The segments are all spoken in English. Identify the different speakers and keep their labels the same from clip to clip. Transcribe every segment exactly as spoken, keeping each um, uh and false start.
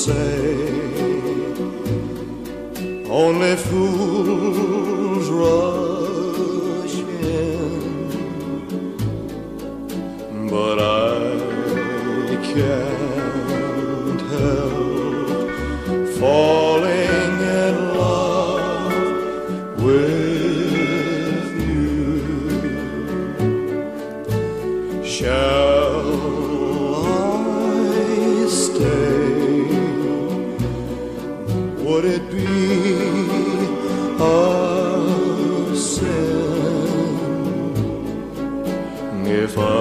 Speaker 1: say only fools rush in, but I can't help falling in love with you. Shall I stay? Would it be a sin if I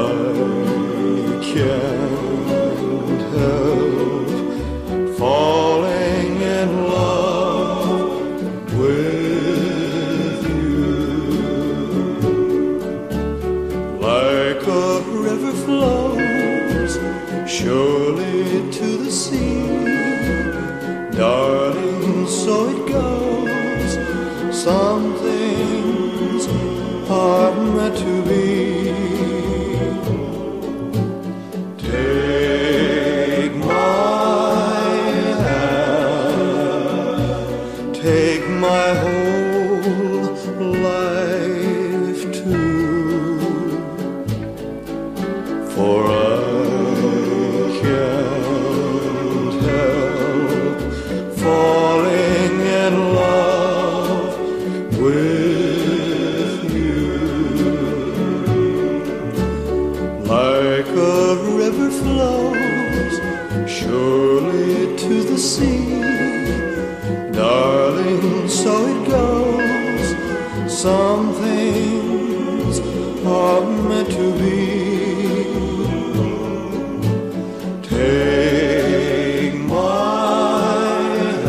Speaker 1: can't help falling in love with you? Like a river flows surely to the sea, darling, so it goes. Some things are meant to be. Take my hand, take my whole life too, for I can't help falling in love with you. Like a river flows surely to the sea, darling, so it goes. Some things are meant to be. Take my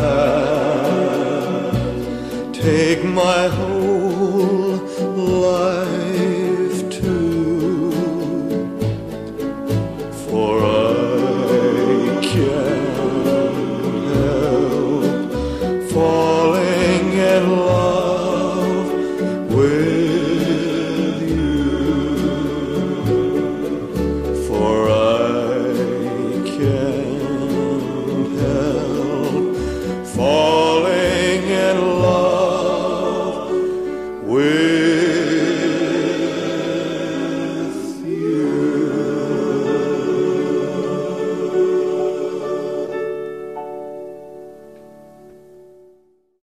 Speaker 1: hand, take my whole life too, for I can't help falling in love